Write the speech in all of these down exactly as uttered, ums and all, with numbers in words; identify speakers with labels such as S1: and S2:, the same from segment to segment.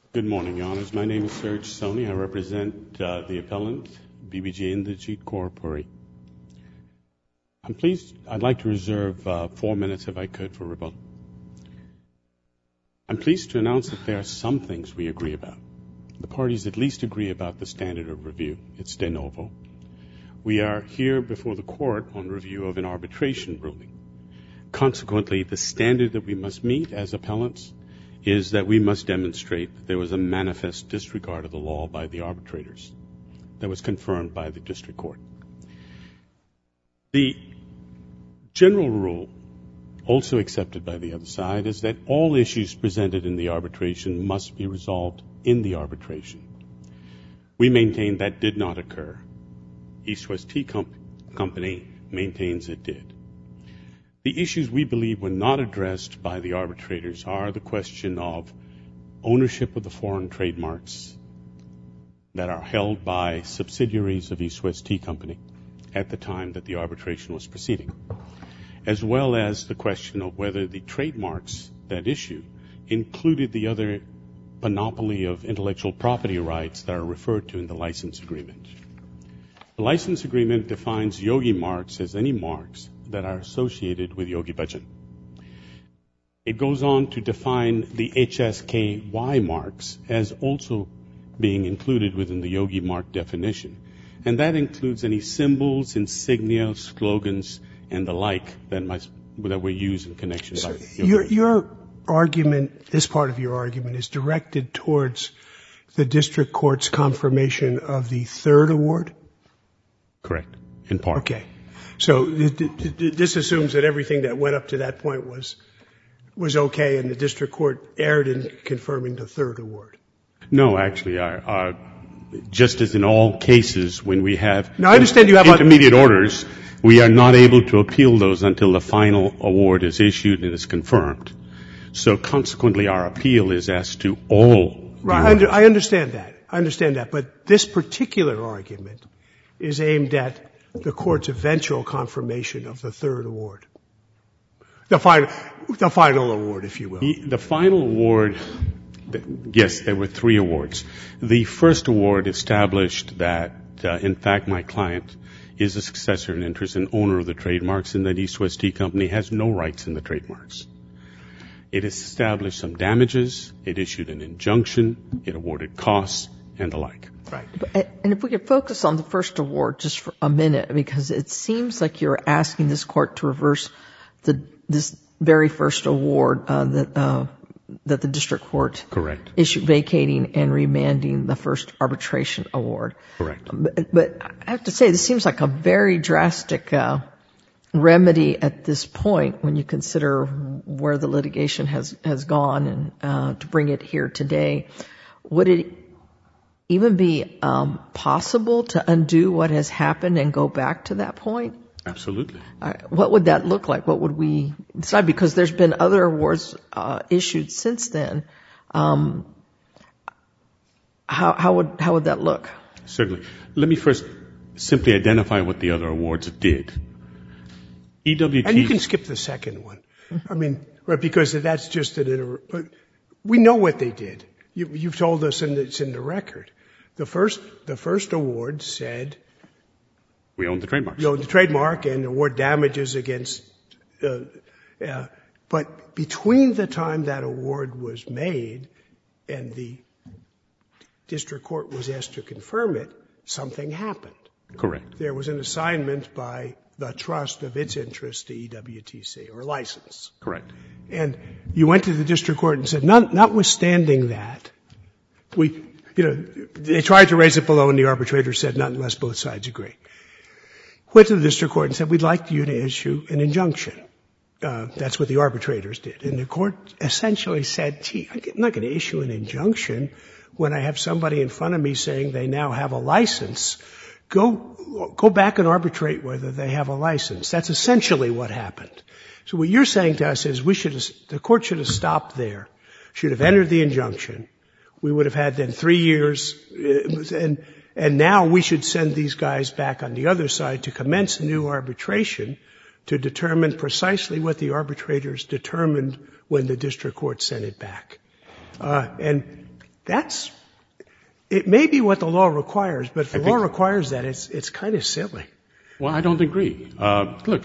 S1: Good morning, Your Honors. My name is Serge Soni. I represent uh, the appellant, B B J Indrajit Kaur Puri. I'm pleased, I'd like to reserve uh, four minutes, if I could, for rebuttal. I'm pleased to announce that there are some things we agree about. The parties at least agree about the standard of review. It's de novo. We are here before the court on review of an arbitration ruling. Consequently, the standard that we must meet as appellants is that we must demonstrate that there was a manifest disregard of the law by the arbitrators that was confirmed by the district court. The general rule, also accepted by the other side, is that all issues presented in the arbitration must be resolved in the arbitration. We maintain that did not occur. East West Tea Com- Company maintains it did. The issues we believe were not addressed by the arbitrators are the question of ownership of the foreign trademarks that are held by subsidiaries of East West Tea Company at the time that the arbitration was proceeding, as well as the question of whether the trademarks that issue included the other monopoly of intellectual property rights that are referred to in the license agreement. The license agreement defines Yogi marks as any marks that are associated with Yogi Bhajan. It goes on to define the H S K Y marks as also being included within the Yogi mark definition. And that includes any symbols, insignia, slogans, and the like that, must, that were used in connection
S2: so
S1: by
S2: your, your argument, this part of your argument, is directed towards the district court's confirmation of the third award?
S1: Correct, in part.
S2: Okay. So this assumes that everything that went up to that point was was okay, and the district court erred in confirming the third award.
S1: No, actually, our, our, just as in all cases when we have,
S2: now, I understand you have
S1: intermediate orders, we are not able to appeal those until the final award is issued and is confirmed. So consequently, our appeal is as to all.
S2: Right, I, under, I understand that. I understand that. But this particular argument is aimed at the court's eventual confirmation of the third award. The final, the final award, if you will.
S1: The, the final award, yes, there were three awards. The first award established that, uh, in fact, my client is a successor in interest and owner of the trademarks, and that East West Tea Company has no rights in the trademarks. It established some damages, it issued an injunction, it awarded costs, and the like.
S2: Right.
S3: And if we could focus on the first award just for a minute, because it seems like you're asking this court to reverse the this very first award uh, that uh, that the district court
S1: Correct.
S3: issued, vacating and remanding the first arbitration award.
S1: Correct.
S3: But, but I have to say, this seems like a very drastic uh, remedy at this point when you consider where the litigation has has gone, and uh, to bring it here today. Would it even be um, possible to undo what has happened and go back to that point?
S1: Absolutely.
S3: Uh, what would that look like? What would we decide? Because there's been other awards uh, issued since then. Um, how, how would how would that look?
S1: Certainly. Let me first simply identify what the other awards did. E W T.
S2: And you can skip the second one. I mean, right, because that's just an inter- but we know what they did. You, you've told us, and it's in the record. The first, the first award said
S1: we own the trademarks.
S2: You own the trademark and award damages against. Uh, uh, but between the time that award was made and the district court was asked to confirm it, something happened.
S1: Correct.
S2: There was an assignment by the trust of its interest to E W T C, or license.
S1: Correct.
S2: And you went to the district court and said, Not, notwithstanding that, we, you know, they tried to raise it below, and the arbitrator said, not unless both sides agree. Went to the district court and said, we'd like you to issue an injunction. Uh, that's what the arbitrators did. And the court essentially said, gee, I'm not going to issue an injunction when I have somebody in front of me saying they now have a license. Go, go back and arbitrate whether they have a license. That's essentially what happened. So what you're saying to us is we should have, the court should have stopped there, should have entered the injunction. We would have had then three years, and, and now we should send these guys back on the other side to commence a new arbitration to determine precisely what the arbitrators determined when the district court sent it back. Uh, and That's, it may be what the law requires, but if the
S1: I
S2: law
S1: think-
S2: requires that, it's, it's kind of silly.
S1: Well, I don't agree. Uh, look,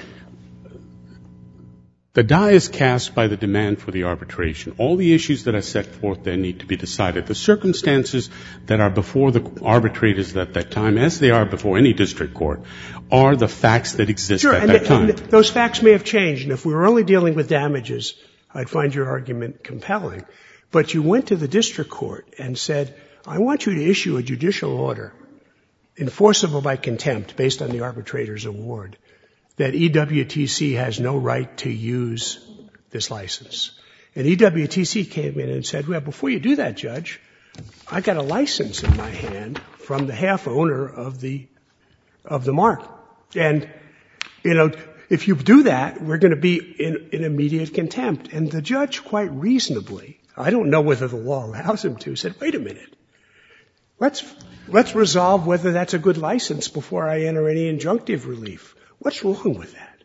S1: the die is cast by the demand for the arbitration. All the issues that are set forth there need to be decided. The circumstances that are before the arbitrators at that time, as they are before any district court, are the facts that exist
S2: Sure,
S1: at
S2: and,
S1: that
S2: the,
S1: time.
S2: and those facts may have changed, and if we were only dealing with damages, I'd find your argument compelling. But you went to the district court and said, I want you to issue a judicial order enforceable by contempt based on the arbitrator's award, that E W T C has no right to use this license. And E W T C came in and said, well, before you do that, Judge, I got a license in my hand from the half owner of the, of the mark. And, you know, if you do that, we're going to be in, in immediate contempt. And the judge quite reasonably, I don't know whether the law allows him to, said, wait a minute. Let's, let's resolve whether that's a good license before I enter any injunctive relief. What's wrong with that?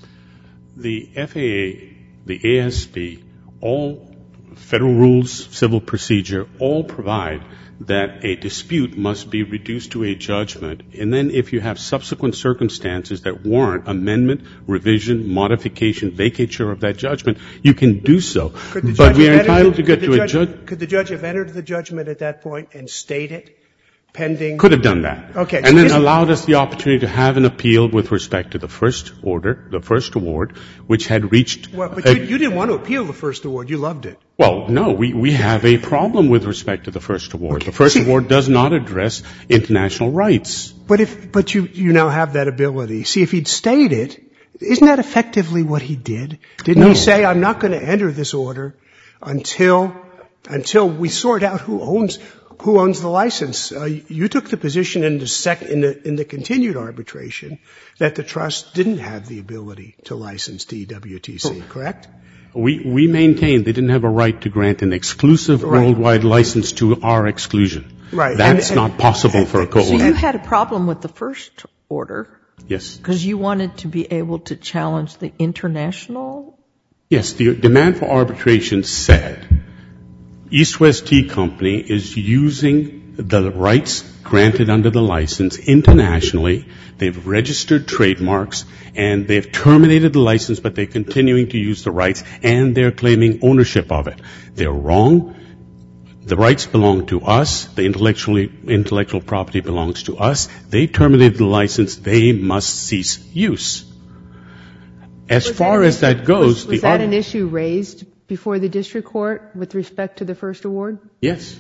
S1: The F A A, the A S B, all federal rules, civil procedure, all provide that a dispute must be reduced to a judgment, and then if you have subsequent circumstances that warrant amendment, revision, modification, vacature of that judgment, you can do so. But we are entitled to get to a judge.
S2: Could the judge have entered the judgment at that point and stayed it pending?
S1: Could have done that.
S2: Okay.
S1: And then allowed us the opportunity to have an appeal with respect to the first order, the first award, which had reached.
S2: Well, but
S1: a,
S2: you, you didn't want to appeal the first award. You loved it.
S1: Well, no, we, we have a problem with respect to the first award.
S2: Okay.
S1: The first
S2: See,
S1: award does not address international rights.
S2: But if, but you, you now have that ability. See, if he'd stayed it, isn't that effectively what he did? Didn't
S1: No.
S2: he say, I'm not going to enter this order until, until we sort out who owns, who owns the license? Uh, you took the position in the sec, in the, in the continued arbitration that the trust didn't have the ability to license to E W T C, correct?
S1: We, we maintain they didn't have a right to grant an exclusive
S2: Right.
S1: worldwide license to our exclusion.
S2: Right.
S1: That's
S2: And- and-
S1: not possible for a court.
S3: So you had a problem with the first order
S1: Yes.
S3: because you wanted to be able to challenge the international?
S1: Yes, the demand for arbitration said East West Tea Company is using the rights granted under the license internationally. They've registered trademarks and they've terminated the license, but they're continuing to use the rights and they're claiming ownership of it. They're wrong. The rights belong to us. The intellectually, intellectual property belongs to us. They terminated the license. They must cease use. As
S4: Was
S1: far
S4: that an
S1: as
S4: issue-
S1: that goes,
S4: was, was
S1: the
S4: that
S1: arb-
S4: an issue raised before the district court with respect to the first award?
S1: Yes.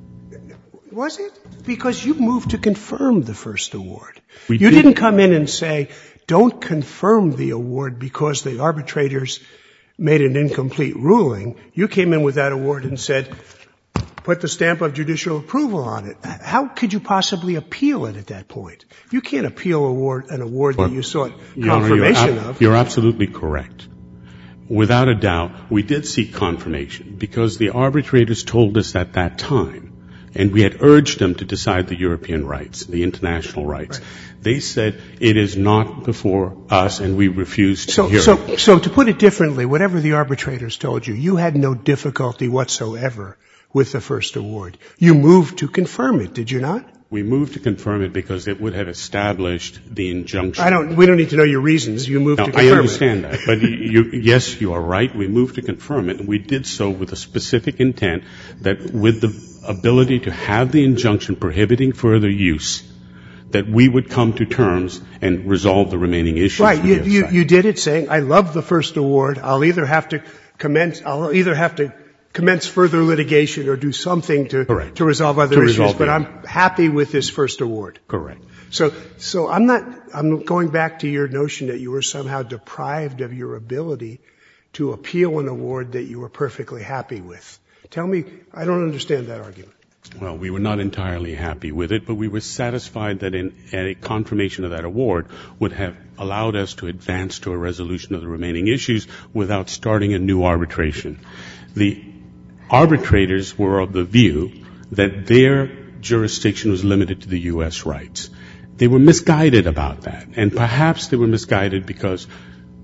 S2: Was it? Because you moved to confirm the first award.
S1: We
S2: you
S1: did.
S2: didn't come in and say, don't confirm the award because the arbitrators made an incomplete ruling. You came in with that award and said, put the stamp of judicial approval on it. How could you possibly appeal it at that point? You can't appeal award, an award that you sought
S1: Your Honor, you're
S2: confirmation
S1: ab-
S2: of.
S1: You're absolutely correct. Without a doubt, we did seek confirmation because the arbitrators told us at that time, and we had urged them to decide the European rights, the international rights.
S2: Right.
S1: They said it is not before us, and we refused to
S2: So,
S1: hear it.
S2: so, so to put it differently, whatever the arbitrators told you, you had no difficulty whatsoever with the first award. You moved to confirm it, did you not?
S1: We moved to confirm it because it would have established the injunction.
S2: I don't, we don't need to know your reasons. You moved
S1: No,
S2: to confirm
S1: I
S2: it.
S1: understand that. But you, you, yes, you are right. We moved to confirm it, and we did so with a specific intent that with the ability to have the injunction prohibiting further use, that we would come to terms and resolve the remaining issues.
S2: Right.
S1: with
S2: You,
S1: the other
S2: you,
S1: side.
S2: you did it saying, I love the first award. I'll either have to commence, I'll either have to commence further litigation or do something to,
S1: Correct.
S2: to resolve other
S1: To
S2: issues,
S1: resolve
S2: but
S1: the-
S2: I'm happy with this first award.
S1: Correct.
S2: So, so I'm not, I'm going back to your notion that you were somehow deprived of your ability to appeal an award that you were perfectly happy with. Tell me, I don't understand that argument.
S1: Well, we were not entirely happy with it, but we were satisfied that in, a confirmation of that award would have allowed us to advance to a resolution of the remaining issues without starting a new arbitration. The arbitrators were of the view that their jurisdiction was limited to the U S rights. They were misguided about that, and perhaps they were misguided because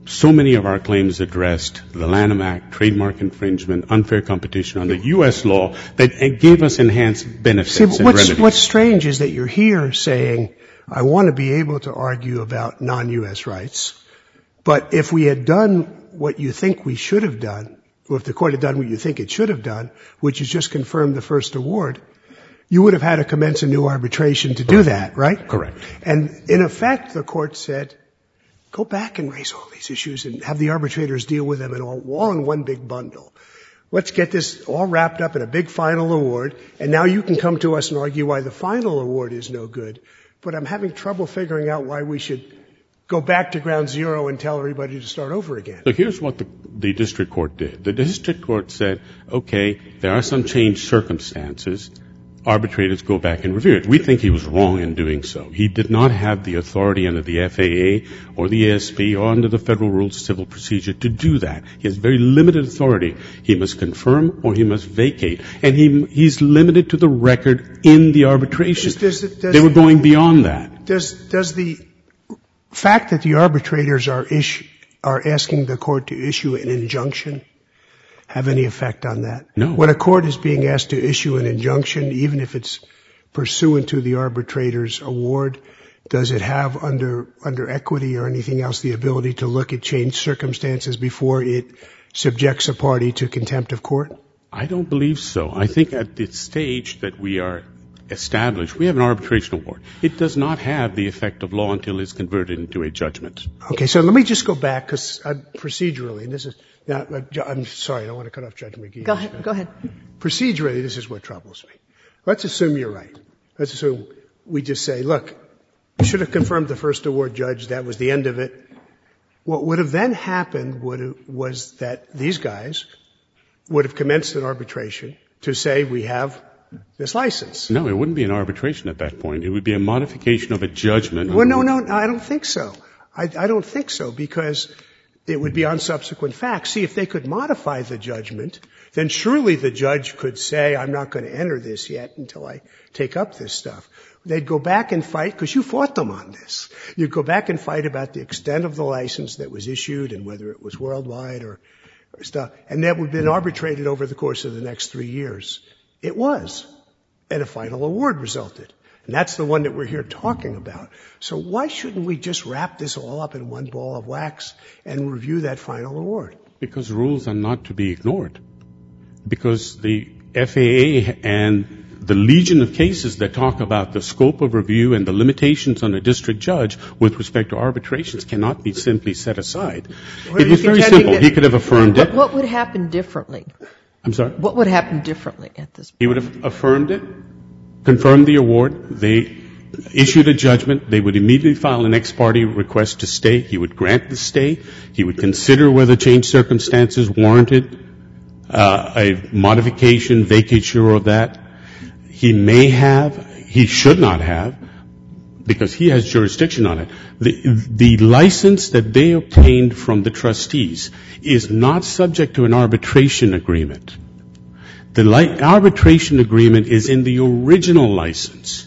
S1: so many of our claims addressed the Lanham Act, trademark infringement, unfair competition under U S law that gave us enhanced benefits
S2: See,
S1: and
S2: what's,
S1: remedies.
S2: what's strange is that you're here saying, I want to be able to argue about non-U S rights, but if we had done what you think we should have done, or if the court had done what you think it should have done, which is just confirm the first award, you would have had to commence a new arbitration to do that, right?
S1: Correct.
S2: And in effect, the court said, go back and raise all these issues and have the arbitrators deal with them in all, all in one big bundle. Let's get this all wrapped up in a big final award, and now you can come to us and argue why the final award is no good. But I'm having trouble figuring out why we should go back to ground zero and tell everybody to start over again.
S1: So here's what the, the district court did. The district court said, okay, there are some changed circumstances. Arbitrators go back and review it. We think he was wrong in doing so. He did not have the authority under the F A A or the A S B or under the Federal Rules of Civil Procedure to do that. He has very limited authority. He must confirm or he must vacate. And he, he's limited to the record in the arbitration.
S2: Does, does, does,
S1: they were going beyond that.
S2: Does, does the fact that the arbitrators are, issue, are asking the court to issue an injunction have any effect on that?
S1: No.
S2: When a court is being asked to issue an injunction, even if it's pursuant to the arbitrator's award, does it have under under equity or anything else the ability to look at changed circumstances before it subjects a party to contempt of court?
S1: I don't believe so. I think at the stage that we are established, we have an arbitration award. It does not have the effect of law until it's converted into a judgment.
S2: Okay, so let me just go back, because procedurally, and this is, now, I'm sorry, I don't want to cut off Judge McGee.
S3: Go ahead. Go ahead.
S2: Procedurally, this is what troubles me. Let's assume you're right. Let's assume we just say, look, you should have confirmed the first award, Judge. That was the end of it. What would have then happened would have, was that these guys would have commenced an arbitration to say we have this license.
S1: No, it wouldn't be an arbitration at that point. It would be a modification of a judgment.
S2: Well, no, no, no, I don't think so. I, I don't think so, because it would be on subsequent facts. See, if they could modify the judgment, then surely the judge could say, I'm not going to enter this yet until I take up this stuff. They'd go back and fight, because you fought them on this. You'd go back and fight about the extent of the license that was issued and whether it was worldwide or, or stuff. And that would have been arbitrated over the course of the next three years. It was. And a final award resulted. And that's the one that we're here talking about. So why shouldn't we just wrap this all up in one ball of wax and review that final award?
S1: Because rules are not to be ignored. Because the F A A and the legion of cases that talk about the scope of review and the limitations on a district judge with respect to arbitrations cannot be simply set aside.
S2: Well,
S1: it was very simple. He could have affirmed
S3: What,
S1: it.
S3: what would happen differently?
S1: I'm sorry?
S3: What would happen differently at this point?
S1: He would have affirmed it, confirmed the award. They issued a judgment. They would immediately file an ex parte request to stay. He would grant the stay. He would consider whether changed circumstances warranted uh, a modification, vacature of that. He may have, he should not have, because he has jurisdiction on it. The, the license that they obtained from the trustees is not subject to an arbitration agreement. The li- arbitration agreement is in the original license.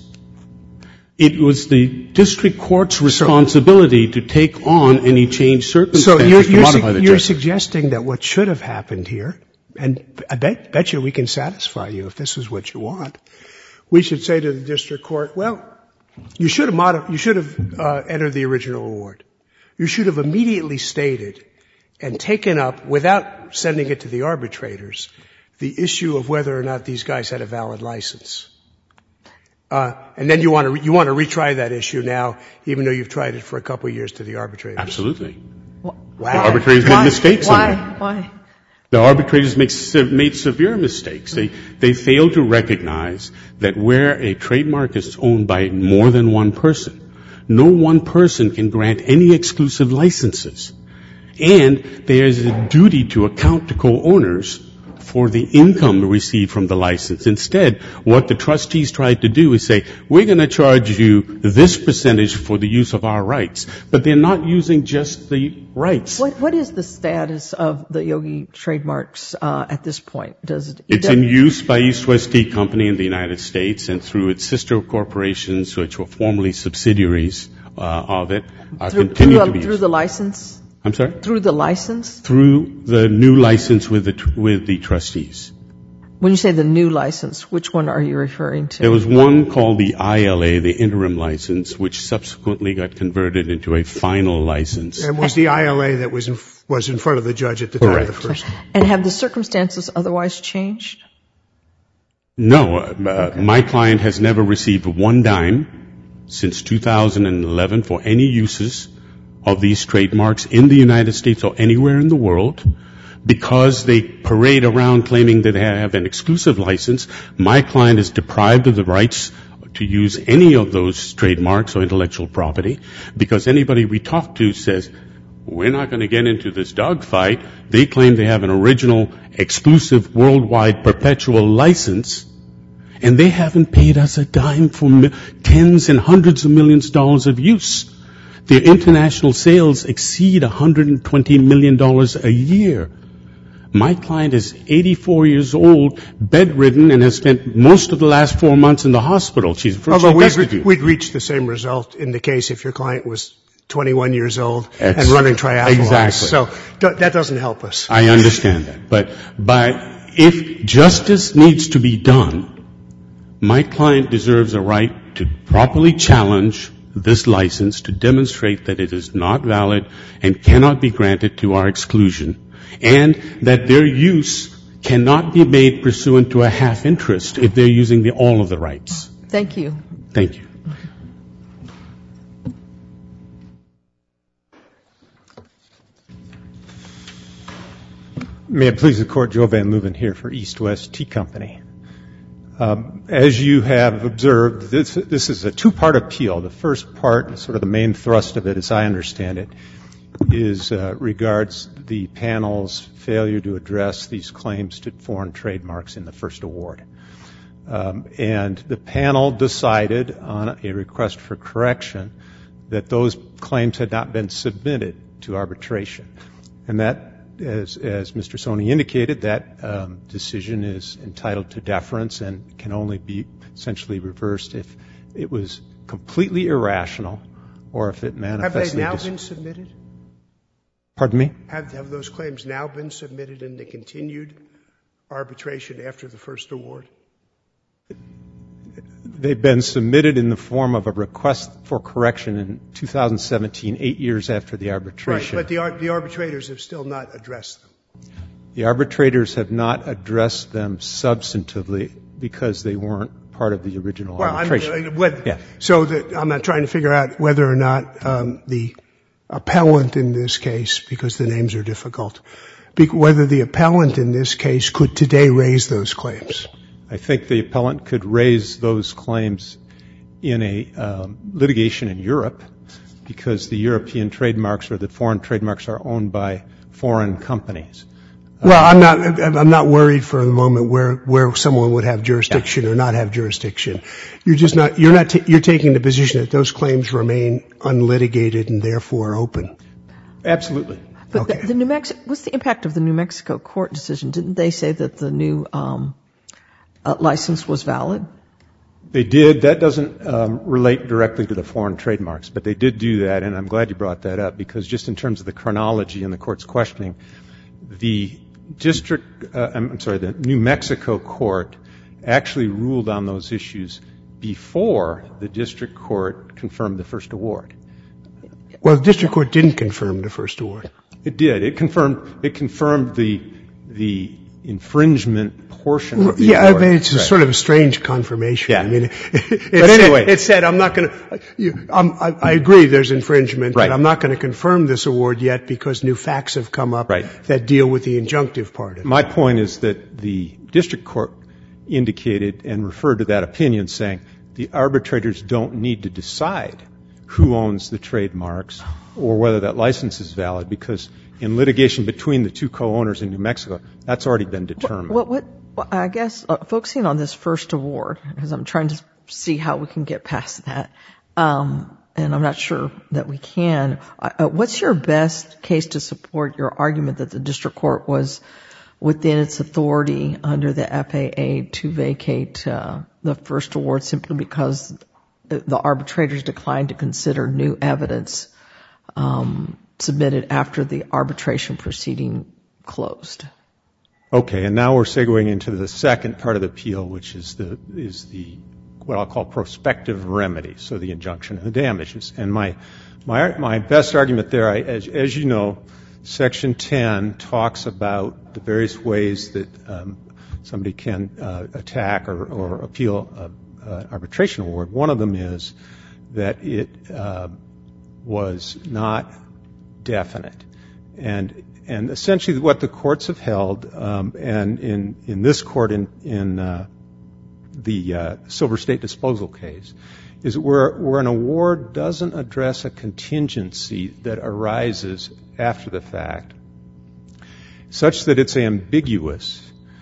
S1: It was the district court's responsibility to take on any changed circumstances
S2: so you're,
S1: to
S2: you're
S1: modify
S2: su-
S1: the
S2: you're
S1: judgment.
S2: suggesting that what should have happened here, and I bet, bet you we can satisfy you if this is what you want, we should say to the district court, well, you should have, modi- you should have uh, entered the original award. You should have immediately stated and taken up, without sending it to the arbitrators, the issue of whether or not these guys had a valid license. Uh, and then you want to re- you want to retry that issue now, even though you've tried it for a couple of years to the arbitrators.
S1: Absolutely.
S2: Wow.
S1: The arbitrators made mistakes
S3: Why?
S1: on it.
S3: Why?
S1: The arbitrators make, made severe mistakes. They, they failed to recognize that where a trademark is owned by more than one person, no one person can grant any exclusive licenses. And there is a duty to account to co-owners for the income received from the license. Instead, what the trustees tried to do is say, we're going to charge you this percentage for the use of our rights. But they're not using just the rights.
S3: What, what is the status of the Yogi trademarks uh, at this point? Does it,
S1: It's in use by East West Tea Company in the United States and through its sister corporations, which were formerly subsidiaries uh, of it, are
S3: through,
S1: continued
S3: through,
S1: to be
S3: through
S1: used.
S3: the license?
S1: I'm sorry?
S3: Through the license?
S1: Through the new license with the, with the trustees.
S3: When you say the new license, which one are you referring to?
S1: There was one called the I L A, the interim license, which subsequently got converted into a final license.
S2: And was the I L A that was in, was in front of the judge at the
S1: Correct.
S2: time of the first?
S3: And have the circumstances otherwise changed?
S1: No. Uh, okay. My client has never received one dime since two thousand eleven for any uses of these trademarks in the United States or anywhere in the world. Because they parade around claiming that they have an exclusive license, my client is deprived of the rights to use any of those trademarks or intellectual property, because anybody we talk to says, we're not going to get into this dogfight. They claim they have an original, exclusive, worldwide, perpetual license, and they haven't paid us a dime for tens and hundreds of millions of dollars of use. Their international sales exceed one hundred twenty million dollars a year. My client is eighty-four years old, bedridden, and has spent most of the last four months in the hospital. She's virtually
S2: Although we'd,
S1: destitute.
S2: we'd reach the same result in the case if your client was twenty-one years old
S1: Ex-
S2: and running triathlons.
S1: Exactly.
S2: So th- that doesn't help us.
S1: I understand that. But by, if justice needs to be done, my client deserves a right to properly challenge this license to demonstrate that it is not valid and cannot be granted to our exclusion, and that their use cannot be made pursuant to a half interest if they're using the, all of the rights.
S3: Thank you.
S1: Thank you.
S5: May it please the Court, Joe Van Leuven here for East West Tea Company. Um, as you have observed, this, this is a two-part appeal. The first part, sort of the main thrust of it, as I understand it, is uh, regards the panel's failure to address these claims to foreign trademarks in the first award. Um, and the panel decided on a request for correction that those claims had not been submitted to arbitration. And that, as, as Mister Soni indicated, that um, decision is entitled to deference and can only be essentially reversed if it was completely irrational or if it manifestly...
S2: Have they now
S5: dis-
S2: been submitted?
S5: Pardon me?
S2: Have, have those claims now been submitted in the continued arbitration after the first award?
S5: They've been submitted in the form of a request for correction in two thousand seventeen, eight years after the arbitration.
S2: Right, but the, ar- the arbitrators have still not addressed them.
S5: The arbitrators have not addressed them substantively because they weren't part of the original
S2: well,
S5: arbitration.
S2: I'm, uh, what,
S5: yeah.
S2: So that I'm not trying to figure out whether or not um, the appellant in this case, because the names are difficult, be- whether the appellant in this case could today raise those claims.
S5: I think the appellant could raise those claims in a um, litigation in Europe because the European trademarks or the foreign trademarks are owned by foreign companies.
S2: Well, I'm not, I'm not worried for the moment where, where someone would have jurisdiction
S5: yeah.
S2: or not have jurisdiction. You're just not, you're not, t- you're taking the position that those claims remain unlitigated and therefore open.
S5: Absolutely.
S3: But
S2: Okay.
S3: the, the New Mexico, what's the impact of the New Mexico court decision? Didn't they say that the new um, uh, license was valid?
S5: They did. That doesn't um, relate directly to the foreign trademarks, but they did do that, and I'm glad you brought that up because just in terms of the chronology and the court's questioning, the district, uh, I'm sorry, the New Mexico court actually ruled on those issues before the district court confirmed the first award.
S2: Well, the district court didn't confirm the first award.
S5: It did. It confirmed. It confirmed the the infringement portion of the
S2: yeah,
S5: award.
S2: I mean, it's a
S5: Right.
S2: sort of a strange confirmation.
S5: Yeah.
S2: I mean, it, it
S5: But
S2: said,
S5: anyway.
S2: it said, I'm not going to, I, I agree there's infringement,
S5: Right.
S2: but I'm not going to confirm this award yet because new facts have come up
S5: Right.
S2: that deal with the injunctive part of it.
S5: My point is that the district court indicated and referred to that opinion saying the arbitrators don't need to decide who owns the trademarks or whether that license is valid because in litigation between the two co-owners in New Mexico, that's already been determined.
S3: What, what, what I guess, uh, focusing on this first award, because I'm trying to see how we can get past that, um, and I'm not sure that we can. Uh, what's your best case to support your argument that the district court was within its authority under the F A A to vacate uh, the first award simply because the arbitrators declined to consider new evidence um, submitted after the arbitration proceeding closed.
S5: Okay, and now we're segueing into the second part of the appeal, which is the is the what I'll call prospective remedy, so the injunction and the damages. And my my my best argument there, I, as as you know, Section ten talks about the various ways that um, somebody can uh, attack or, or appeal a, a arbitration award. One of them is that it uh, was not definite, and and essentially what the courts have held, um, and in in this court in in uh, the uh, Silver State disposal case, is where where an award doesn't address a contingency that arises after the fact, such that it's ambiguous,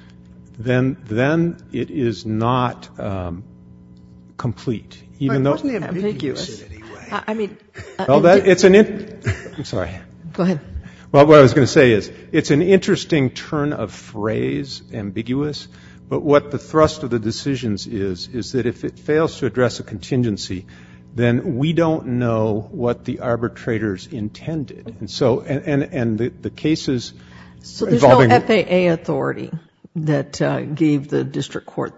S5: then then it is not um, complete. Even
S2: it
S5: though
S2: wasn't ambiguous,
S3: ambiguous.
S2: in any way.
S3: I, I mean, uh,
S5: well, that it's an. In, I'm sorry.
S3: Go ahead.
S5: Well, what I was going to say is it's an interesting turn of phrase, ambiguous. But what the thrust of the decisions is is that if it fails to address a contingency, then we don't know what the arbitrators intended. And so, and, and, and the, the cases
S3: So there's
S5: involving...
S3: no F A A authority that uh, gave the district court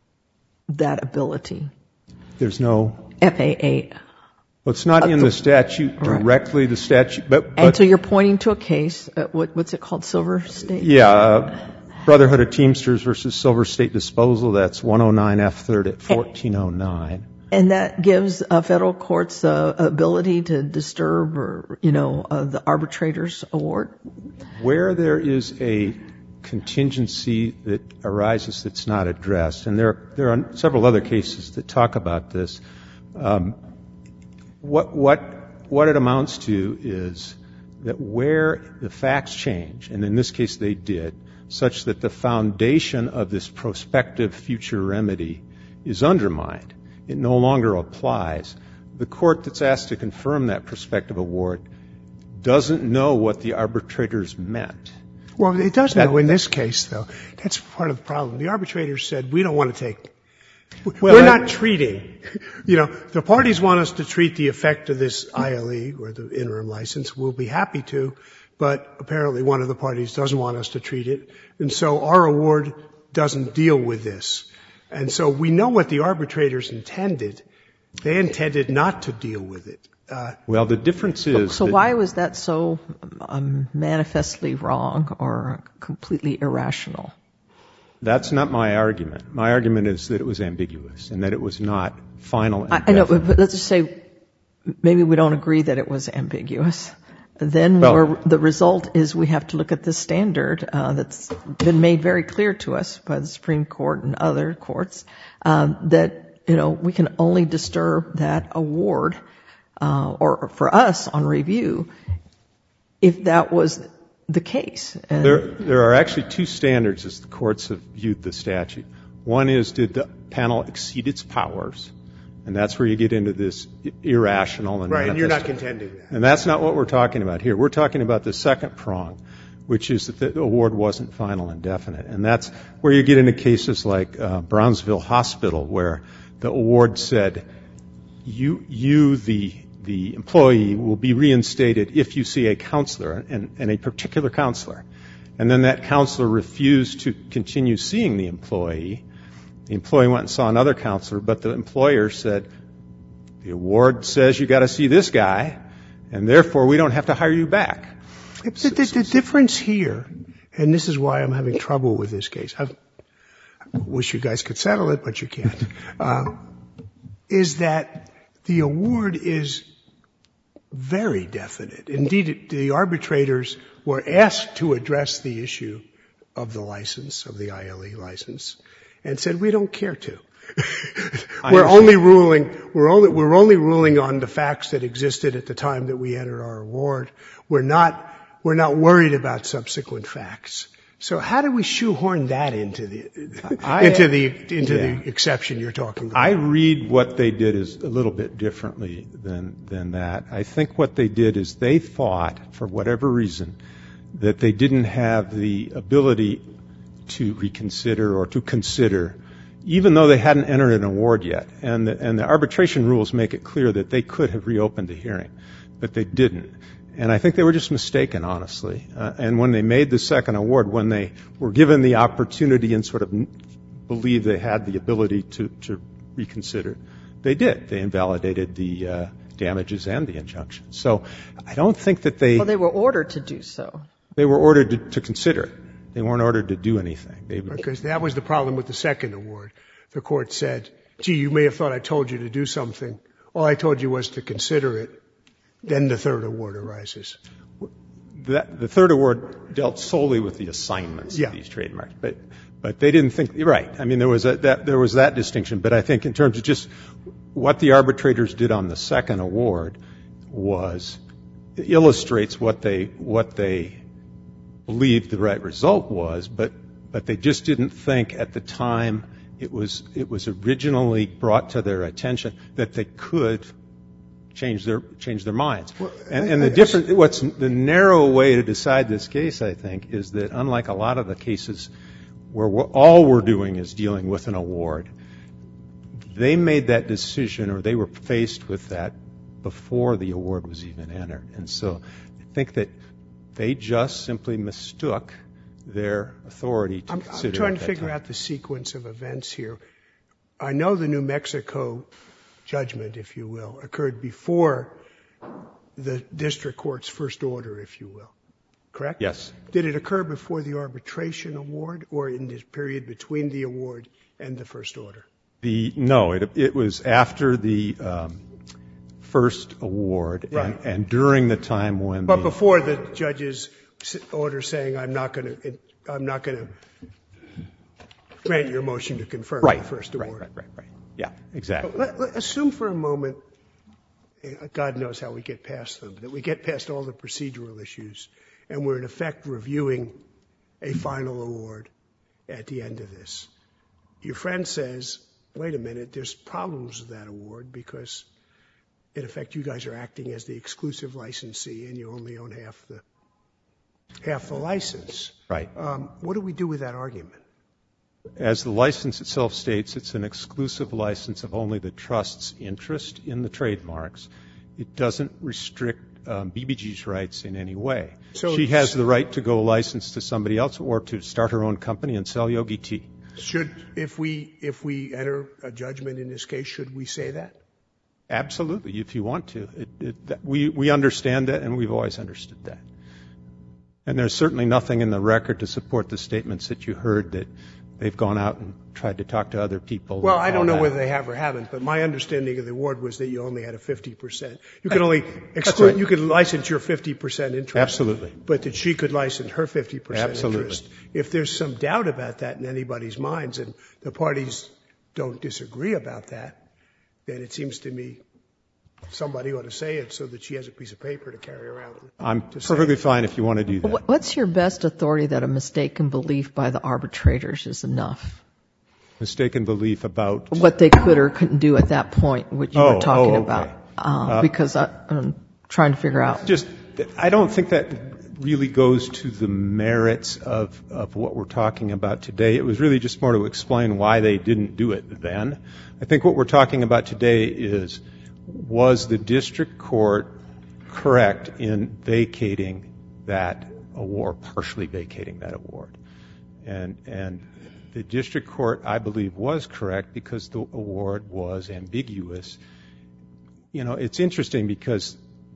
S3: that ability.
S5: There's no...
S3: F A A.
S5: Well, it's not in the statute directly, the statute, but... but
S3: and so you're pointing to a case, uh, what, what's it called, Silver State?
S5: Yeah, uh, Brotherhood of Teamsters versus Silver State Disposal, that's one oh nine F third at fourteen oh nine.
S3: And that gives uh, federal courts uh, ability to disturb or, you know, uh, the arbitrator's award?
S5: Where there is a contingency that arises that's not addressed, and there, there are several other cases that talk about this, um, what, what, what it amounts to is that where the facts change, and in this case they did, such that the foundation of this prospective future remedy is undermined, it no longer applies. The court that's asked to confirm that prospective award doesn't know what the arbitrators meant.
S2: Well, it does
S5: That-
S2: know in this case, though. That's part of the problem. The arbitrators said, we don't want to take,
S5: Well,
S2: we're
S5: I-
S2: not treating, you know, the parties want us to treat the effect of this I L E, or the interim license. We'll be happy to, but apparently one of the parties doesn't want us to treat it. And so our award doesn't deal with this. And so we know what the arbitrators intended. They intended not to deal with it. Uh,
S5: Well, the difference is...
S3: So
S5: that-
S3: why was that so um, manifestly wrong or completely irrational?
S5: That's not my argument. My argument is that it was ambiguous and that it was not final and
S3: I, I know,
S5: definite.
S3: but let's just say maybe we don't agree that it was ambiguous. Then
S5: Well-
S3: we're, the result is we have to look at this standard uh, that's been made very clear to us by the Supreme Court and other courts um, that, you know, we can only disturb that award uh, or for us on review if that was the case. And
S5: There, there are actually two standards as the courts have viewed the statute. One is, did the panel exceed its powers? And that's where you get into this irrational and
S2: right, and you're not
S5: manifest-
S2: contending that.
S5: And that's not what we're talking about here. We're talking about the second prong, which is that the award wasn't final and definite. And that's where you get into cases like uh, Brownsville Hospital, where the award said, you, you the, the employee, will be reinstated if you see a counselor, and, and a particular counselor. And then that counselor refused to continue seeing the employee. The employee went and saw another counselor, but the employer said, the award says you got to see this guy, and therefore we don't have to hire you back.
S2: The, the, the difference here, and this is why I'm having trouble with this case, I've, I wish you guys could settle it, but you can't, uh, is that the award is very definite. Indeed, the arbitrators were asked to address the issue of the license, of the I L E license, and said, we don't care to. we're only ruling, we're only, we're only ruling on the facts that existed at the time that we entered our award. We're not, we're not worried about subsequent facts. So how do we shoehorn that into the,
S5: I,
S2: into the, into
S5: yeah.
S2: the exception you're talking about?
S5: I read what they did is a little bit differently than, than that. I think what they did is they thought, for whatever reason, that they didn't have the ability to reconsider or to consider, even though they hadn't entered an award yet. And the, and the arbitration rules make it clear that they could have reopened the hearing, but they didn't. And I think they were just mistaken, honestly. Uh, and when they made the second award, when they were given the opportunity and sort of believed they had the ability to, to reconsider, they did. They invalidated the uh, damages and the injunction. So I don't think that they...
S3: Well, they were ordered to do so.
S5: They were ordered to, to consider it. They weren't ordered to do anything. They,
S2: because that was the problem with the second award. The court said, gee, you may have thought I told you to do something. All I told you was to consider it. Then the third award arises.
S5: That, the third award dealt solely with the assignments
S2: yeah.
S5: of these trademarks. But, but they didn't think, you're right. I mean, there was, a, that, there was that distinction. But I think in terms of just what the arbitrators did on the second award was, illustrates what they, what they believed the right result was, but, but they just didn't think at the time it was, it was originally brought to their attention that they could change their, change their minds. Well, and, and the different, what's the narrow way to decide this case, I think, is that unlike a lot of the cases where we're, all we're doing is dealing with an award, they made that decision, or they were faced with that before the award was even entered. And so I think that they just simply mistook their authority to
S2: I'm,
S5: consider.
S2: I'm trying to
S5: at that
S2: figure
S5: time.
S2: out the sequence of events here. I know the New Mexico judgment, if you will, occurred before the district court's first order, if you will. Correct?
S5: Yes.
S2: Did it occur before the arbitration award or in this period between the award and the first order?
S5: The, no, it, it was after the um, first award,
S2: right.
S5: and, and during the time when.
S2: But
S5: the,
S2: before the judge's order saying, "I'm not going to, I'm not going to grant your motion to confirm
S5: right,
S2: the first award."
S5: Right, right, right, right. Yeah, exactly.
S2: Let, let, assume for a moment, God knows how we get past them, that we get past all the procedural issues, and we're in effect reviewing a final award at the end of this. Your friend says, wait a minute, there's problems with that award because, in effect, you guys are acting as the exclusive licensee and you only own half the half the license.
S5: Right.
S2: Um, what do we do with that argument?
S5: As the license itself states, it's an exclusive license of only the trust's interest in the trademarks. It doesn't restrict um, B B G's rights in any way. So she has the right to go license to somebody else or to start her own company and sell Yogi tea.
S2: Should, if we, if we enter a judgment in this case, should we say that?
S5: Absolutely, if you want to. It, it, that, we, we understand that, and we've always understood that. And there's certainly nothing in the record to support the statements that you heard that they've gone out and tried to talk to other people.
S2: Well, I don't know
S5: that.
S2: whether they have or haven't, but my understanding of the award was that you only had a fifty percent. You could only exclude, right. You could license your fifty percent interest.
S5: Absolutely.
S2: But that she could license her fifty percent
S5: Absolutely.
S2: interest. If there's some doubt about that in anybody's minds and the parties don't disagree about that, then it seems to me somebody ought to say it so that she has a piece of paper to carry around.
S5: I'm perfectly fine if you want to do that.
S3: What's your best authority that a mistaken belief by the arbitrators is enough?
S5: Mistaken belief about?
S3: What they could or couldn't do at that point, what you
S5: oh,
S3: were talking
S5: oh, okay.
S3: about. Uh,
S5: uh,
S3: because I, I'm trying to figure out.
S5: Just, I don't think that really goes to the merits of, of what we're talking about today. It was really just more to explain why they didn't do it then. I think what we're talking about today is, was the district court correct in vacating that award, partially vacating that award? And, and the district court, I believe, was correct because the award was ambiguous. You know, it's interesting because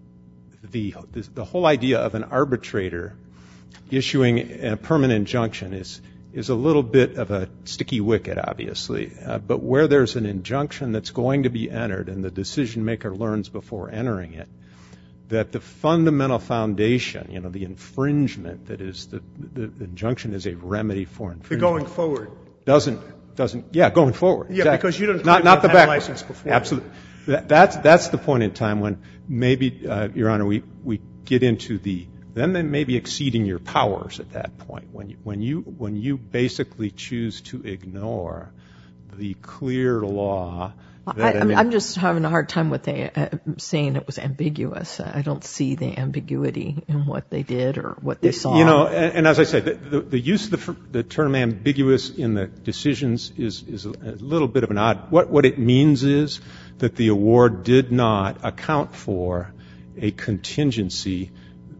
S5: the, the, the whole idea of an arbitrator issuing a permanent injunction is, is a little bit of a sticky wicket, obviously. Uh, but where there's an injunction that's going to be entered and the decision maker learns before entering it that the fundamental foundation, you know, the infringement that is the, the, the injunction is a remedy for infringement.
S2: The going forward.
S5: Doesn't, doesn't, yeah, going forward.
S2: Yeah,
S5: exactly.
S2: because you don't
S5: not, not the
S2: had
S5: back.
S2: a license before.
S5: Absolutely. That, that's, that's the point in time when maybe, uh, Your Honor, we, we get into the, then they may be exceeding your powers at that point. When you, when you, when you basically choose to ignore the clear law. That,
S3: I,
S5: I mean,
S3: I'm just having a hard time with the, uh, saying it was ambiguous. I don't see the ambiguity in what they did or what they saw.
S5: You know, and, and as I said, the, the, the use of the, the term ambiguous in the decisions is, is a little bit of an odd. What, what it means is that the award did not account for a contingency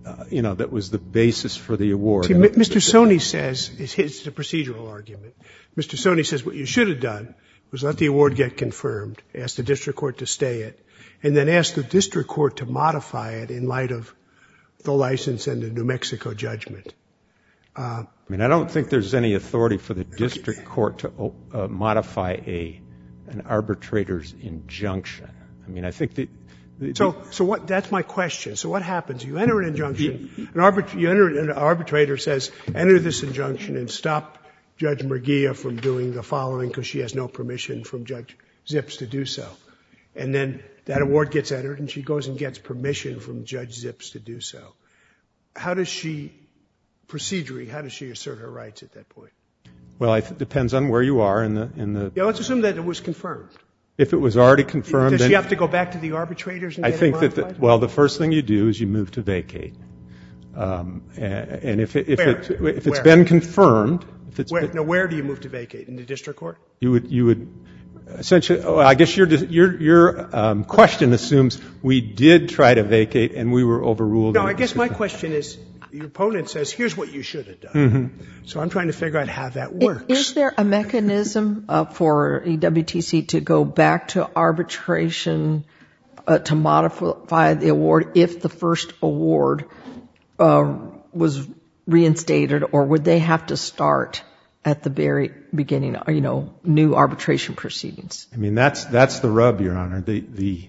S5: uh, you know, that was the basis for the award.
S2: See, Mister Sony says, it's, it's a procedural argument. Mister Sony says what you should have done was let the award get confirmed, ask the district court to stay it, and then ask the district court to modify it in light of the license and the New Mexico judgment. Uh,
S5: I mean, I don't think there's any authority for the district okay. court to uh, modify a an arbitrator's injunction. I mean, I think that. The,
S2: so, so what? That's my question. So, what happens? You enter an injunction. An arbit, you enter an arbitrator says, enter this injunction and stop Judge Murguia from doing the following because she has no permission from Judge Zips to do so. And then that award gets entered, and she goes and gets permission from Judge Zips to do so. How does she, procedurally, how does she assert her rights at that point?
S5: Well, it depends on where you are in the in the.
S2: Yeah, let's assume that it was confirmed.
S5: If it was already confirmed,
S2: does
S5: then
S2: she have to go back to the arbitrators and
S5: I
S2: get
S5: think
S2: it
S5: that
S2: modified?
S5: the, well, the first thing you do is you move to vacate, um, and, and if it, if
S2: where?
S5: it if it's
S2: where?
S5: been confirmed, if it's
S2: where,
S5: been,
S2: now where do you move to vacate in the district court?
S5: You would you would. Essentially, oh, I guess your your your um, question assumes we did try to vacate and we were overruled.
S2: No, I guess my question is, your opponent says, "Here's what you should have done." Mm-hmm. So I'm trying to figure out how that works.
S3: Is there a mechanism uh, for E W T C to go back to arbitration uh, to modify the award if the first award uh, was reinstated, or would they have to start at the very beginning, you know, new arbitration proceedings?
S5: I mean, that's that's the rub, Your Honor. The the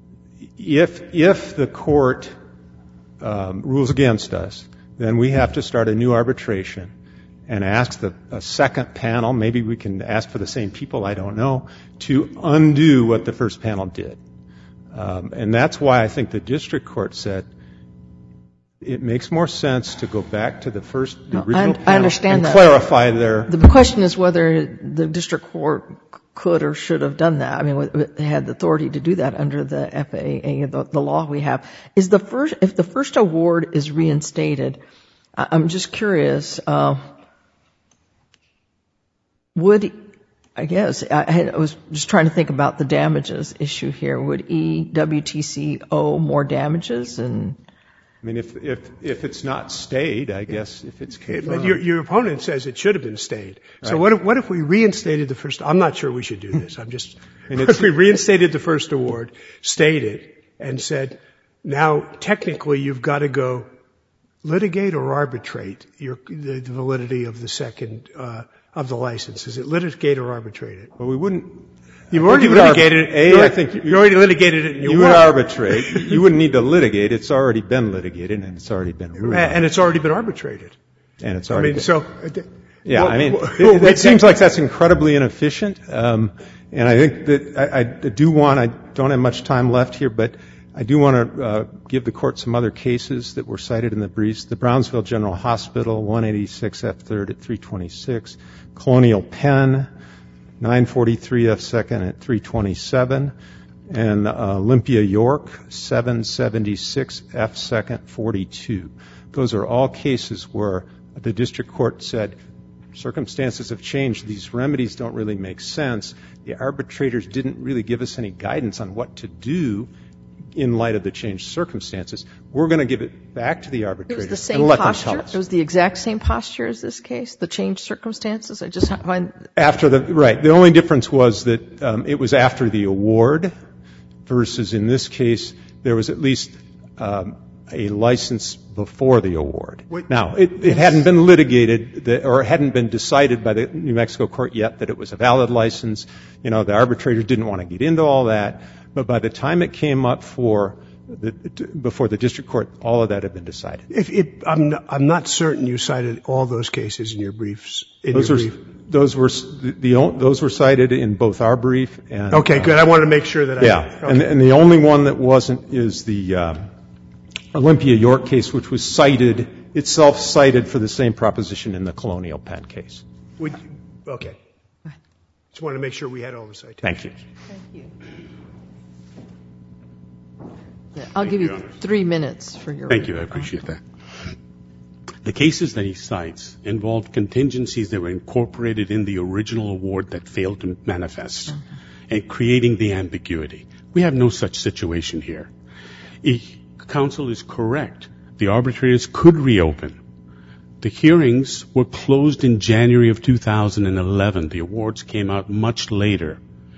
S5: if if the court um, rules against us, then we have to start a new arbitration and ask the a second panel. Maybe we can ask for the same people, I don't know, to undo what the first panel did. Um, and that's why I think the district court said it makes more sense to go back to the first, the
S3: no,
S5: original
S3: I,
S5: panel
S3: I understand
S5: and
S3: that.
S5: clarify their.
S3: The question is whether the district court could or should have done that. I mean, they had the authority to do that under the F A A, the, the law we have. Is the first, if the first award is reinstated, I'm just curious, uh, would, I guess, I, had, I was just trying to think about the damages issue here. Would E W T C owe more damages? And
S5: I mean, if if if it's not stayed, I guess if it's confirmed.
S2: But your, your opponent says it should have been stayed. So
S5: Right.
S2: what if what if we reinstated the first? I'm not sure we should do this. I'm just. What if we reinstated the first award, stayed it, and said, now technically you've got to go litigate or arbitrate your the, the validity of the second uh, of the license. Is it litigate or arbitrate it?
S5: Well, we wouldn't.
S2: You've already litigated it.
S5: A,
S2: you
S5: I think you,
S2: you already litigated it. And you
S5: you
S2: won.
S5: would arbitrate. You wouldn't need to litigate. It's already been litigated and it's already been ruled.
S2: And it's already been arbitrated.
S5: And it's
S2: I
S5: already.
S2: mean,
S5: been,
S2: so. Uh,
S5: yeah,
S2: well,
S5: I mean,
S2: well,
S5: it, it seems like that's incredibly inefficient. Um, and I think that I, I do want. I don't have much time left here, but I do want to uh, give the court some other cases that were cited in the briefs. The Brownsville General Hospital, one eighty-six F third at three twenty-six. Colonial Penn, nine forty-three F second at three twenty-seven. And uh, Olympia York, seven seventy-six F second forty-two. Those are all cases where the district court said, circumstances have changed. These remedies don't really make sense. The arbitrators didn't really give us any guidance on what to do in light of the changed circumstances. We're going to give it back to the arbitrators
S3: it was the same
S5: and let
S3: posture.
S5: them tell us.
S3: It was the exact same posture as this case, the changed circumstances. I just find
S5: After the right, the only difference was that um, it was after the award, versus in this case there was at least um, a license before the award.
S2: Wait,
S5: now, it, it hadn't been litigated that, or it hadn't been decided by the New Mexico court yet that it was a valid license. You know, the arbitrators didn't want to get into all that. But by the time it came up for the, before the district court, all of that had been decided.
S2: If, if, I'm, not, I'm not certain you cited all those cases in your briefs. In
S5: Those
S2: your
S5: were,
S2: brief.
S5: those were the, the those were cited in both our brief and.
S2: Okay, good. I wanted to make sure that I.
S5: Yeah,
S2: Okay.
S5: and, and the only one that wasn't is the uh, Olympia York case, which was cited itself cited for the same proposition in the Colonial Penn case.
S2: Would, okay. Just wanted to make sure we had all the citations.
S5: Thank you.
S3: Thank you. Yeah, I'll give you three minutes for your.
S1: Thank you. I appreciate that. The cases that he cites involved contingencies that were incorporated in the original award that failed to manifest, mm-hmm. and creating the ambiguity. We have no such situation here. If counsel is correct the arbitrators could reopen. The hearings were closed in January of two thousand eleven. The awards came out much later.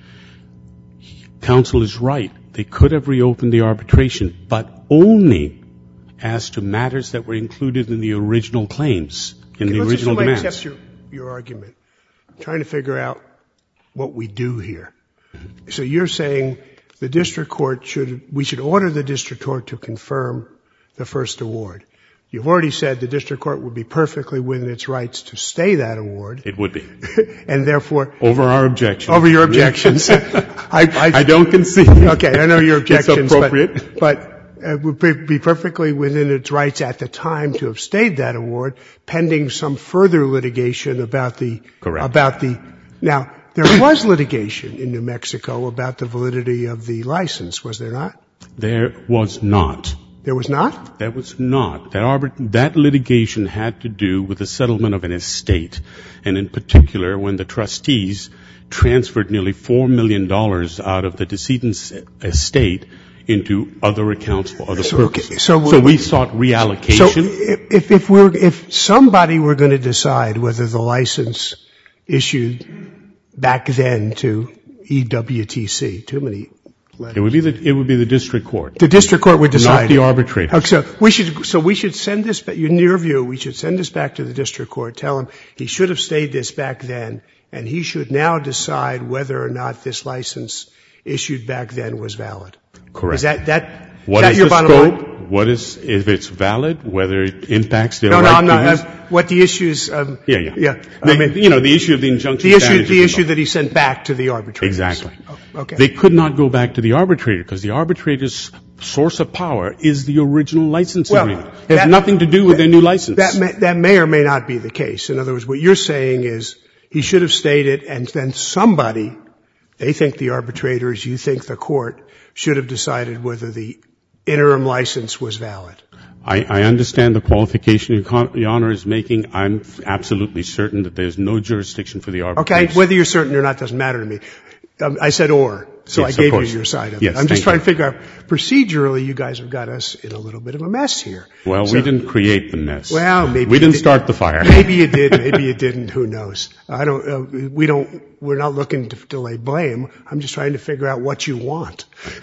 S1: Counsel is right. They could have reopened the arbitration, but only as to matters that were included in the original claims, in the original demands.
S2: Let's assume I accept your, your argument. I'm trying to figure out what we do here. So you're saying the district court should, we should order the district court to confirm the first award. You've already said the district court would be perfectly within its rights to stay that award.
S1: It would be.
S2: And therefore...
S1: Over our objections.
S2: Over your objections. I, I,
S1: I don't concede.
S2: Okay, I know your objections.
S1: It's appropriate.
S2: But, but it would be perfectly within its rights at the time to have stayed that award, pending some further litigation about the...
S1: Correct.
S2: About the... Now, there was litigation in New Mexico about the validity of the license, was there not?
S1: There was not.
S2: There was not?
S1: There was not. That, arbit- that litigation had to do with the settlement of an estate, and in particular when the trustees transferred nearly four million dollars out of the decedent's estate into other accounts for other
S2: so,
S1: purposes.
S2: Okay, so,
S1: so we sought reallocation.
S2: So if, if, we're, if somebody were going to decide whether the license issued back then to E W T C, too many...
S1: It would be the, it would be the district court.
S2: The district court would decide.
S1: Not the arbitrator.
S2: Okay, so we should, so we should send this, in your view, we should send this back to the district court, tell him he should have stayed this back then, and he should now decide whether or not this license issued back then was valid.
S1: Correct.
S2: Is that, that,
S1: what
S2: that
S1: is
S2: your
S1: the
S2: bottom
S1: scope?
S2: line?
S1: What is, if it's valid, whether it impacts their
S2: no,
S1: right
S2: no, I'm
S1: to
S2: not,
S1: use?
S2: uh, what the issues, um,
S1: Yeah, yeah.
S2: yeah.
S1: The,
S2: I mean,
S1: you know, the issue of the injunction.
S2: the issue, the issue that he sent back to the arbitrator.
S1: Exactly.
S2: Oh, okay.
S1: They could not go back to the arbitrator because the arbitrator's source of power is the original license
S2: Well,
S1: agreement. It has
S2: that-
S1: nothing to do with their new license.
S2: That may, that may or may not be the case. In other words, what you're saying is he should have stayed it, and then somebody, they think the arbitrators, you think the court, should have decided whether the interim license was valid.
S1: I, I understand the qualification Your Honor is making. I'm absolutely certain that there's no jurisdiction for the arbitrator.
S2: Okay, whether you're certain or not doesn't matter to me. Um, I said or, so
S1: Yes,
S2: I gave
S1: of course.
S2: you your side of
S1: Yes,
S2: it. I'm just
S1: thank
S2: trying
S1: you.
S2: to figure out, procedurally, you guys have got us in a little bit of a mess here.
S1: Well,
S2: So-
S1: we didn't create the mess.
S2: Well, maybe
S1: we
S2: you
S1: didn't
S2: did.
S1: start the fire.
S2: Maybe you did, maybe you didn't, who knows. I don't, uh, we don't, we're not looking to, to lay blame. I'm just trying to figure out what you want.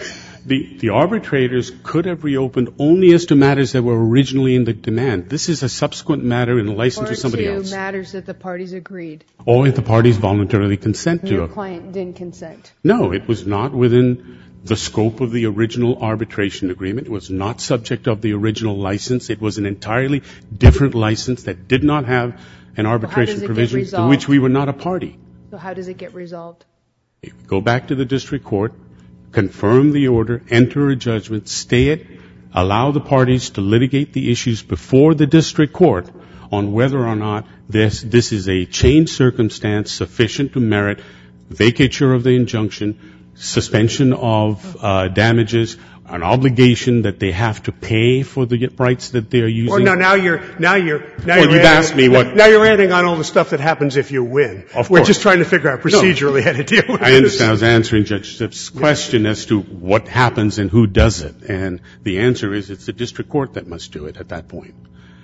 S1: The, the arbitrators could have reopened only as to matters that were originally in the demand. This is a subsequent matter in a license
S4: Or
S1: of somebody
S4: to
S1: else.
S4: matters that the parties agreed.
S1: Or if the parties voluntarily consent to
S4: Your
S1: it.
S4: client didn't consent.
S1: No, it was not within the scope of the original arbitration agreement. It was not subject of the original license. It was an entirely different license that did not have an arbitration
S4: does it get
S1: provision to
S4: resolved?
S1: which we were not a party.
S4: So how does it get resolved?
S1: Go back to the district court, confirm the order, enter a judgment, stay it, allow the parties to litigate the issues before the district court on whether or not this, this is a changed circumstance sufficient to merit vacature of the injunction, suspension of uh, damages, an obligation that they have to pay for the rights that they are using.
S2: Or no, now you're, now you're, now
S1: Well,
S2: you're
S1: you've
S2: adding,
S1: asked me what-
S2: now you're adding on all the stuff that happens if you win.
S1: Of
S2: We're
S1: course.
S2: just trying to figure out procedurally how to deal with
S1: I
S2: this.
S1: understand. I was answering Judge Stipp's question as to what happens and who does it. And the answer is it's the district court that must do it at that point.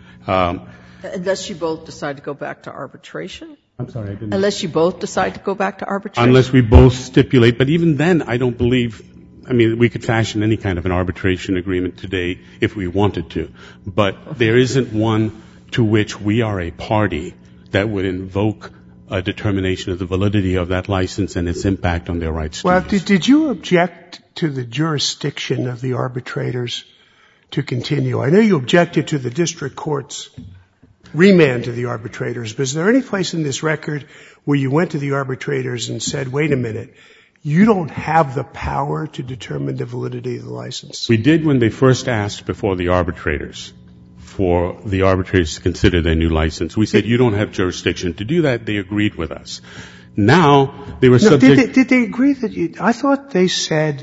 S1: Um,
S3: Unless you both decide to go back to arbitration?
S1: I'm sorry, I didn't.
S3: Unless you both decide to go back to arbitration?
S1: Unless we both stipulate. But even then, I don't believe, I mean, we could fashion any kind of an arbitration agreement today if we wanted to. But there isn't one to which we are a party that would invoke a determination of the validity of that license and its impact on their rights to
S2: Well,
S1: use.
S2: did, did you object to the jurisdiction of the arbitrators to continue? I know you objected to the district court's remand to the arbitrators, but is there any place in this record where you went to the arbitrators and said, wait a minute, you don't have the power to determine the validity of the license?
S1: We did when they first asked before the arbitrators for the arbitrators to consider their new license. We said, you don't have jurisdiction to do that. They agreed with us. Now, they were
S2: No,
S1: subject...
S2: did, they, did they agree that you, I thought they said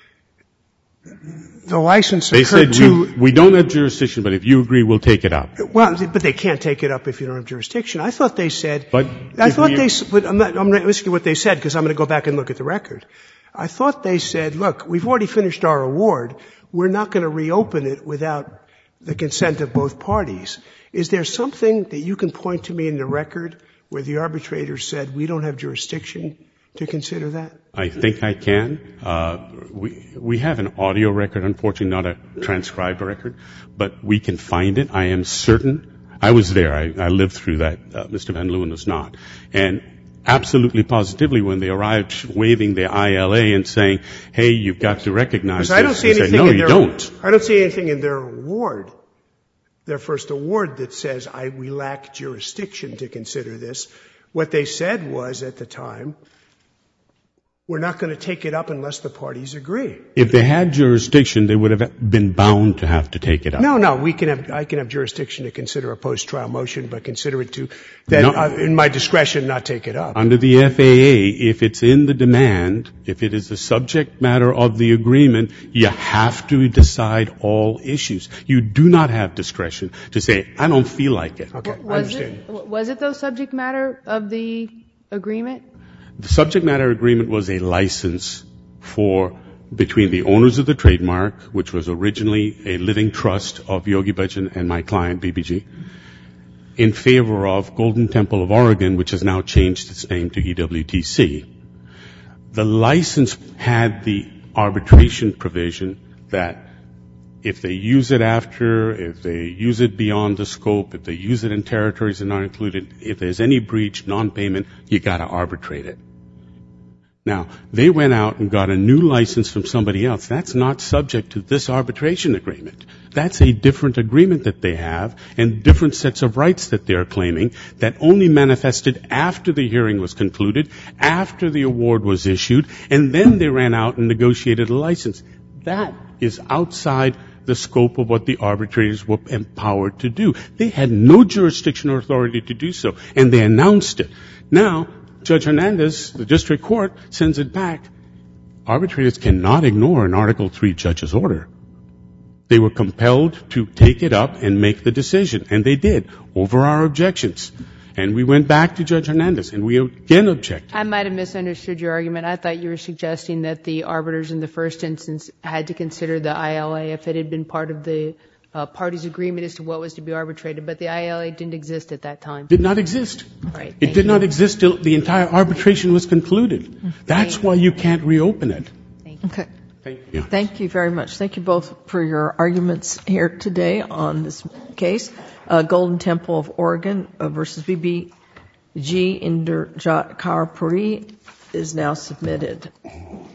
S2: the license
S1: They
S2: occurred
S1: said,
S2: to,
S1: we, we don't have jurisdiction, but if you agree, we'll take it up.
S2: well, but they can't take it up if you don't have jurisdiction. I thought they said,
S1: But
S2: I
S1: if
S2: thought
S1: we-
S2: they, s- but I'm not, I'm not asking what they said because I'm going to go back and look at the record. I thought they said, look, we've already finished our award. We're not going to reopen it without the consent of both parties. Is there something that you can point to me in the record where the arbitrator said we don't have jurisdiction to consider that?
S1: I think I can. Uh, we, we have an audio record, unfortunately not a transcribed record, but we can find it. I am certain. I was there. I, I lived through that. Uh, Mister Van Leeuwen was not. And absolutely positively when they arrived waving the I L A and saying, hey, you've got to recognize this.
S2: I don't see anything
S1: said, no,
S2: in
S1: you
S2: their,
S1: don't.
S2: I don't see anything in their award, their first award, that says I, we lack jurisdiction to consider this. What they said was at the time, we're not going to take it up unless the parties agree.
S1: If they had jurisdiction, they would have been bound to have to take it up.
S2: No, no, we can have, I can have jurisdiction to consider a post-trial motion, but consider it to, then
S1: No.
S2: uh, in my discretion, not take it up.
S1: Under the F A A, if it's in the demand, if it is the subject matter of the agreement, you have to decide all issues. You do not have discretion to say, I don't feel like it.
S2: Okay, I
S4: Was
S2: understand.
S4: it, was it though subject matter of the agreement?
S1: The subject matter agreement was a license for between the owners of the trademark, which was originally a living trust of Yogi Bhajan and my client, B B G, in favor of Golden Temple of Oregon, which has now changed its name to E W T C. The license had the arbitration provision that if they use it after, if they use it beyond the scope, if they use it in territories that are not included, if there's any breach, non-payment, you got to arbitrate it. Now, they went out and got a new license from somebody else. That's not subject to this arbitration agreement. That's a different agreement that they have and different sets of rights that they're claiming that only manifested after the hearing was concluded, after the award was issued, and then they ran out and negotiated a license. That is outside the scope of what the arbitrators were empowered to do. They had no jurisdiction or authority to do so, and they announced it. Now, Judge Hernandez, the district court, sends it back. Arbitrators cannot ignore an Article three judge's order. They were compelled to take it up and make the decision, and they did, over our objections. And we went back to Judge Hernandez, and we again objected.
S4: I might have misunderstood your argument. I thought you were suggesting that the arbiters in the first instance had to consider the I L A if it had been part of the uh, parties' agreement as to what was to be arbitrated, but the I L A didn't exist at that time.
S1: Did not exist.
S4: Right,
S1: it did
S4: you.
S1: not exist till the entire arbitration was concluded. That's why you can't reopen it.
S4: Thank you.
S3: Okay.
S1: Thank you.
S3: Thank you very much. Thank you both for your arguments here today on this case. Uh, Golden Temple of Oregon uh, versus B B G Inderjit Kaur Puri is now submitted.